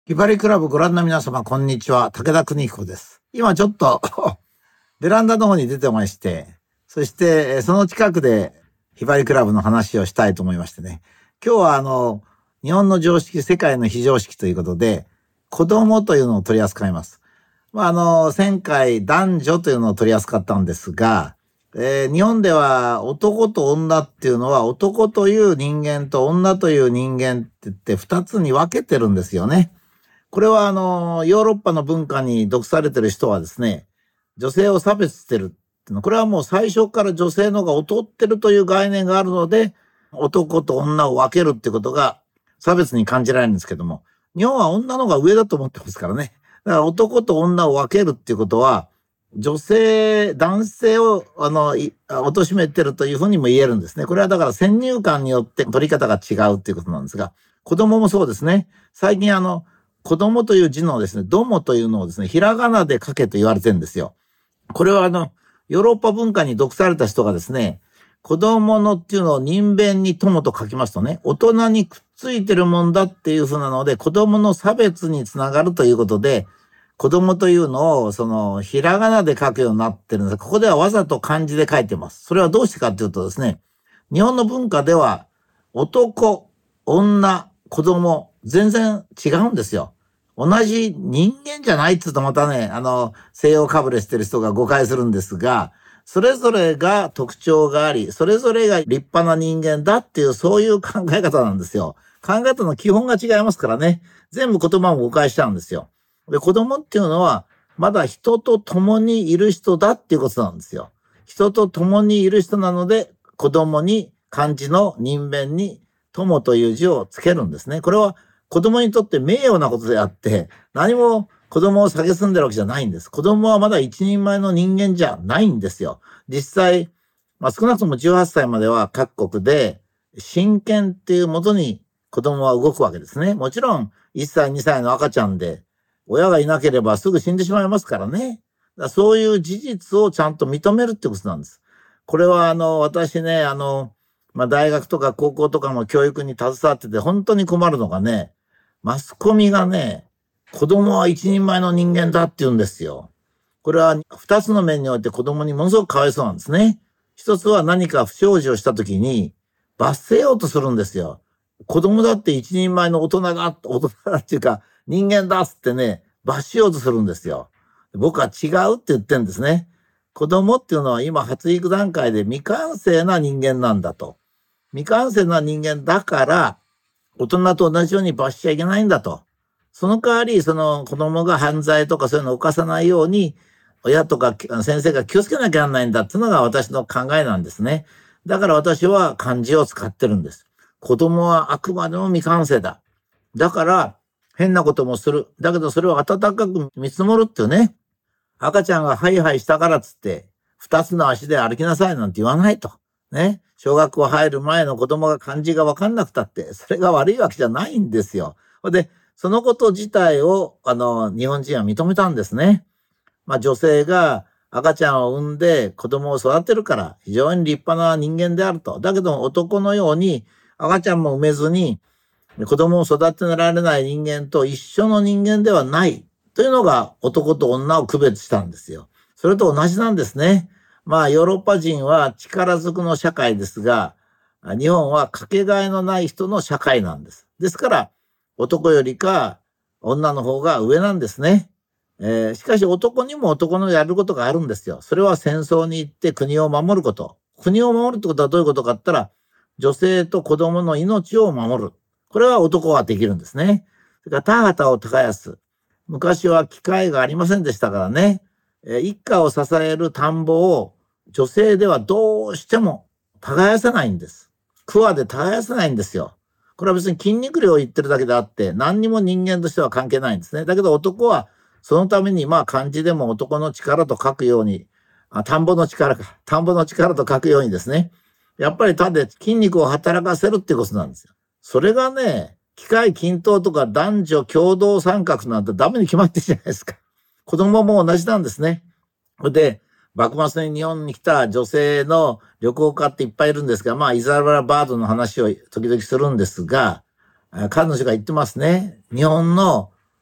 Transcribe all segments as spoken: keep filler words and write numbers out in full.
ひばりクラブご覧の皆様、こんにちは。武田邦彦です。今ちょっとベランダの方に出てまして、そしてその近くでひばりクラブの話をしたいと思いましてね。今日はあの、日本の常識、世界の非常識ということで、子供というのを取り扱います。まああの、前回男女というのを取り扱ったんですが、えー、日本では男と女っていうのは男という人間と女という人間って言って二つに分けてるんですよね。これはあの、ヨーロッパの文化に毒されてる人はですね、女性を差別してるっていうの。これはもう最初から女性の方が劣ってるという概念があるので、男と女を分けるってことが差別に感じられるんですけども、日本は女の方が上だと思ってますからね。だから男と女を分けるっていうことは、女性、男性を、あの、貶めてるというふうにも言えるんですね。これはだから先入観によって取り方が違うっていうことなんですが、子供もそうですね。最近あの、子供という字のですね、どもというのをですね、ひらがなで書けと言われてるんですよ。これはあの、ヨーロッパ文化に毒された人がですね、子供のっていうのを人弁に友と書きますとね、大人にくっついてるもんだっていうふうなので、子供の差別につながるということで、子供というのを、その、ひらがなで書くようになってるんです。ここではわざと漢字で書いてます。それはどうしてかっていうとですね、日本の文化では、男、女、子供、全然違うんですよ。同じ人間じゃないって言うとまたね、あの、西洋かぶれしてる人が誤解するんですが、それぞれが特徴があり、それぞれが立派な人間だっていう、そういう考え方なんですよ。考え方の基本が違いますからね。全部言葉も誤解しちゃうんですよ。で、子供っていうのは、まだ人と共にいる人だっていうことなんですよ。人と共にいる人なので、子供に漢字の人弁に友という字をつけるんですね。これは子供にとって名誉なことであって、何も子供を蔑んでるわけじゃないんです。子供はまだ一人前の人間じゃないんですよ。実際、まあ、少なくともじゅうはっさいまでは各国で親権っていうもとに子供は動くわけですね。もちろんいっさい、にさいの赤ちゃんで親がいなければすぐ死んでしまいますからね。だからそういう事実をちゃんと認めるってことなんです。これはあの、私ね、あの、まあ、大学とか高校とかの教育に携わってて本当に困るのがね、マスコミがね、子供は一人前の人間だって言うんですよ。これは二つの面において子供にものすごくかわいそうなんですね。一つは何か不祥事をしたときに罰せようとするんですよ。子供だって一人前の大人が、大人だっていうか人間だっつってね、罰しようとするんですよ。僕は違うって言ってるんですね。子供っていうのは今発育段階で未完成な人間なんだと。未完成な人間だから、大人と同じように罰しちゃいけないんだと。その代わり、その子供が犯罪とかそういうのを犯さないように、親とか先生が気をつけなきゃならないんだっていうのが私の考えなんですね。だから私は漢字を使ってるんです。子供はあくまでも未完成だ。だから、変なこともする。だけどそれを温かく見積もるっていうね。赤ちゃんがハイハイしたからっつって、二つの足で歩きなさいなんて言わないと。ね。小学校入る前の子供が漢字がわかんなくたって、それが悪いわけじゃないんですよ。で、そのこと自体を、あの、日本人は認めたんですね。まあ女性が赤ちゃんを産んで子供を育てるから非常に立派な人間であると。だけど男のように赤ちゃんも産めずに子供を育てられない人間と一緒の人間ではないというのが男と女を区別したんですよ。それと同じなんですね。まあヨーロッパ人は力ずくの社会ですが、日本はかけがえのない人の社会なんです。ですから男よりか女の方が上なんですね。えー、しかし男にも男のやることがあるんですよ。それは戦争に行って国を守ること。国を守るってことはどういうことかって言ったら、女性と子供の命を守る。これは男はできるんですね。それから田畑を耕す。昔は機械がありませんでしたからね。えー、一家を支える田んぼを女性ではどうしても耕せないんです。桑で耕せないんですよ。これは別に筋肉量を言ってるだけであって、何にも人間としては関係ないんですね。だけど男はそのために、まあ漢字でも男の力と書くように、あ、田んぼの力か、田んぼの力と書くようにですね、やっぱり他で筋肉を働かせるっていうことなんですよ。それがね、機械均等とか男女共同参画なんてダメに決まってるじゃないですか。子供も同じなんですね。で、幕末に日本に来た女性の旅行家っていっぱいいるんですが、まあイザベラ・バードの話を時々するんですが、彼女が言ってますね。日本の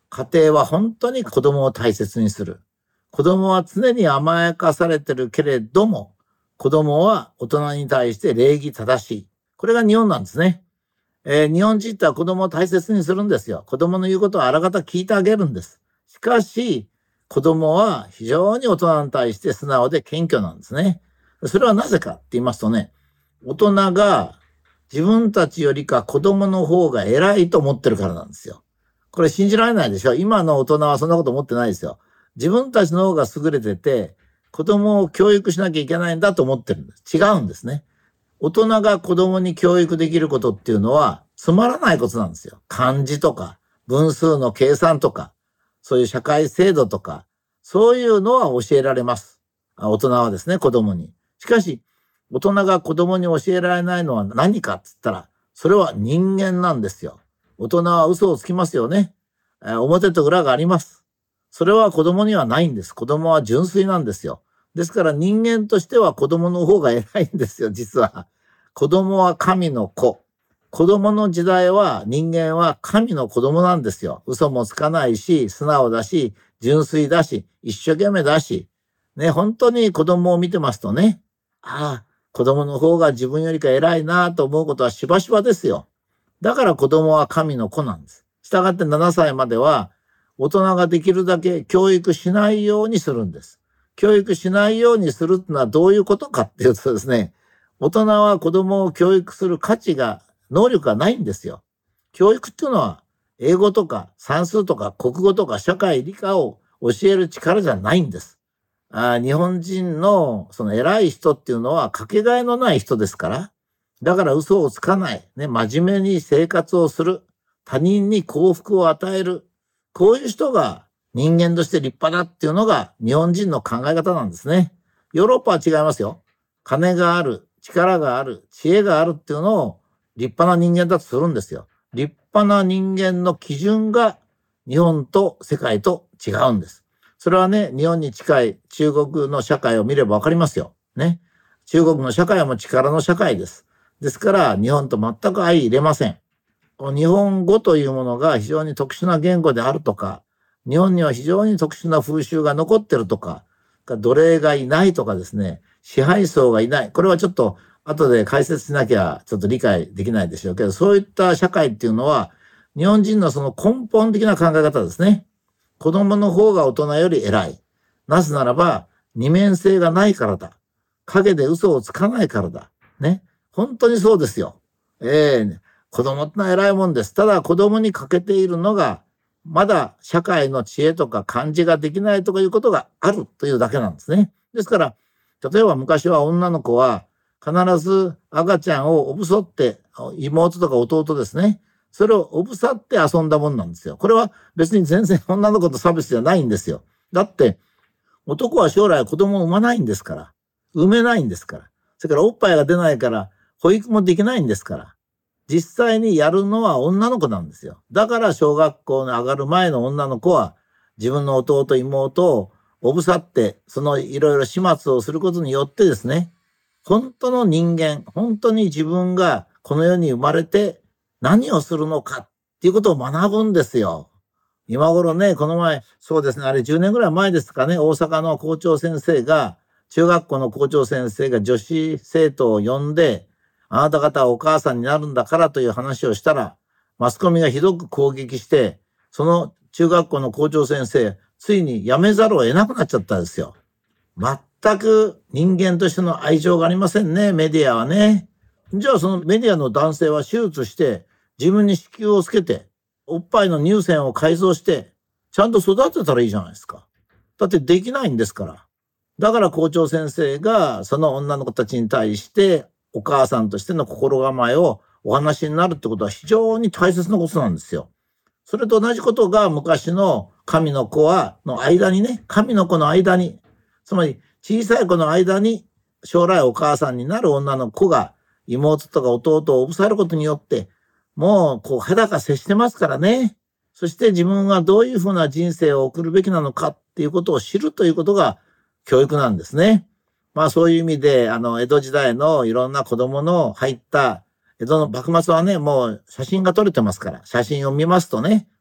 家庭は本当に子供を大切にする。子供は常に甘やかされてるけれども、子供は大人に対して礼儀正しい。これが日本なんですね。えー、日本人っては子供を大切にするんですよ。子供の言うことをあらかた聞いてあげるんです。しかし、子供は非常に大人に対して素直で謙虚なんですね。それはなぜかって言いますとね、大人が自分たちよりか子供の方が偉いと思ってるからなんですよ。これ信じられないでしょ。今の大人はそんなこと思ってないですよ。自分たちの方が優れてて、子供を教育しなきゃいけないんだと思ってるんです。違うんですね。大人が子供に教育できることっていうのはつまらないことなんですよ。漢字とか分数の計算とか、そういう社会制度とか、そういうのは教えられます。大人はですね、子供に。しかし、大人が子供に教えられないのは何かって言ったら、それは人間なんですよ。大人は嘘をつきますよね。えー、表と裏があります。それは子供にはないんです。子供は純粋なんですよ。ですから人間としては子供の方が偉いんですよ、実は。子供は神の子。子供の時代は人間は神の子供なんですよ。嘘もつかないし、素直だし、純粋だし、一生懸命だし。ね、本当に子供を見てますとね、ああ、子供の方が自分よりか偉いなと思うことはしばしばですよ。だから子供は神の子なんです。したがってななさいまでは大人ができるだけ教育しないようにするんです。教育しないようにするってのはどういうことかっていうとですね、大人は子供を教育する価値が、能力がないんですよ。教育っていうのは英語とか算数とか国語とか社会理科を教える力じゃないんです。あ、日本人のその偉い人っていうのはかけがえのない人ですから、だから嘘をつかない、ね、真面目に生活をする、他人に幸福を与える、こういう人が人間として立派だっていうのが日本人の考え方なんですね。ヨーロッパは違いますよ。金がある、力がある、知恵があるっていうのを立派な人間だとするんですよ。立派な人間の基準が日本と世界と違うんです。それはね、日本に近い中国の社会を見ればわかりますよ。ね。中国の社会も力の社会です。ですから日本と全く相入れません。日本語というものが非常に特殊な言語であるとか、日本には非常に特殊な風習が残ってるとか、奴隷がいないとかですね、支配層がいない。これはちょっと後で解説しなきゃちょっと理解できないでしょうけど、そういった社会っていうのは日本人のその根本的な考え方ですね。子供の方が大人より偉い。なぜならば二面性がないからだ。影で嘘をつかないからだ。ね。本当にそうですよ。ええー、子供ってのは偉いもんです。ただ子供に欠けているのが、まだ社会の知恵とか漢字ができないとかいうことがあるというだけなんですね。ですから、例えば昔は女の子は必ず赤ちゃんをおぶそって、妹とか弟ですね。それをおぶさって遊んだもんなんですよ。これは別に全然女の子と差別じゃないんですよ。だって男は将来子供を産まないんですから。産めないんですから。それからおっぱいが出ないから保育もできないんですから。実際にやるのは女の子なんですよ。だから小学校に上がる前の女の子は自分の弟妹をおぶさってそのいろいろ始末をすることによってですね、本当の人間、本当に自分がこの世に生まれて何をするのかっていうことを学ぶんですよ。今頃ね、この前、そうですね、あれじゅうねんぐらい前ですかね、大阪の校長先生が、中学校の校長先生が女子生徒を呼んで、あなた方はお母さんになるんだからという話をしたら、マスコミがひどく攻撃して、その中学校の校長先生、ついに辞めざるを得なくなっちゃったんですよ。全く人間としての愛情がありませんね、メディアはね。じゃあそのメディアの男性は手術して、自分に子宮をつけて、おっぱいの乳腺を改造して、ちゃんと育てたらいいじゃないですか。だってできないんですから。だから校長先生がその女の子たちに対してお母さんとしての心構えをお話になるってことは非常に大切なことなんですよ。それと同じことが昔の神の子はの間にね、神の子の間に、つまり小さい子の間に将来お母さんになる女の子が妹とか弟をおぶされることによってもうこう裸接してますからね。そして自分はどういうふうな人生を送るべきなのかっていうことを知るということが教育なんですね。まあそういう意味で、あの、江戸時代のいろんな子供の入った江戸の幕末はね、もう写真が撮れてますから、写真を見ますとね、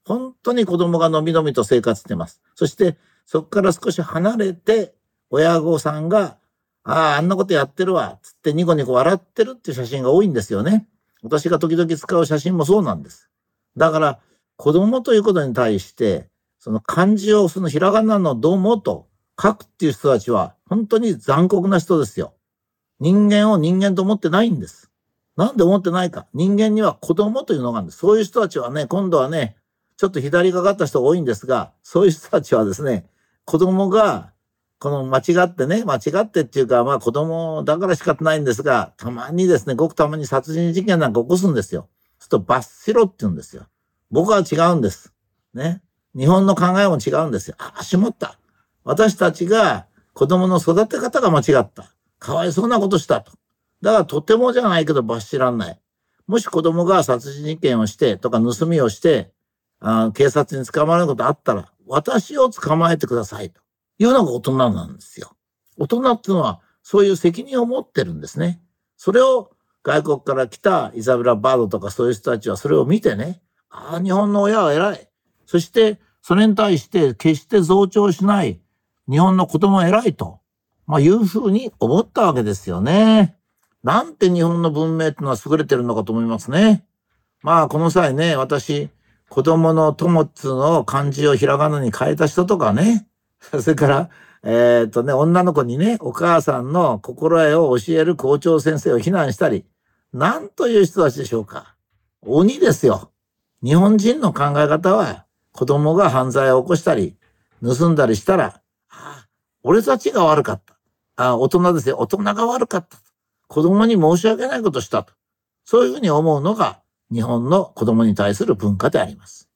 本当に子供がのびのびと生活してます。そして、そこから少し離れて、親御さんが、ああ、あんなことやってるわ、つってニコニコ笑ってるっていう写真が多いんですよね。私が時々使う写真もそうなんです。だから、子供ということに対して、その漢字をそのひらがなのどもと書くっていう人たちは、本当に残酷な人ですよ。人間を人間と思ってないんです。なんで思ってないか。人間には子供というのがあるんです。そういう人たちはね、今度はね、ちょっと左がかった人が多いんですが、そういう人たちはですね、子供が、この間違ってね、間違ってっていうか、まあ子供だから仕方ないんですが、たまにですね、ごくたまに殺人事件なんか起こすんですよ。そうすると罰しろって言うんですよ。僕は違うんです。ね。日本の考えも違うんですよ。あ、しまった。私たちが子供の育て方が間違った。かわいそうなことしたと。だからとてもじゃないけど罰しらんない。もし子供が殺人事件をしてとか盗みをして、あ警察に捕まることあったら、私を捕まえてくださいというのが大人なんですよ。大人っていうのはそういう責任を持ってるんですね。それを外国から来たイザベラ・バードとかそういう人たちはそれを見てね、ああ、日本の親は偉い。そしてそれに対して決して増長しない日本の子供は偉いと、まあ、いうふうに思ったわけですよね。なんて日本の文明っていうのは優れてるのかと思いますね。まあこの際ね、私、子供の友っつうのを漢字をひらがなに変えた人とかね、それから、えっとね、女の子にね、お母さんの心得を教える校長先生を非難したり、なんという人たちでしょうか。鬼ですよ。日本人の考え方は、子供が犯罪を起こしたり、盗んだりしたら、ああ、俺たちが悪かった。ああ、大人ですよ。大人が悪かった。子供に申し訳ないことしたと。そういうふうに思うのが日本の子供に対する文化であります。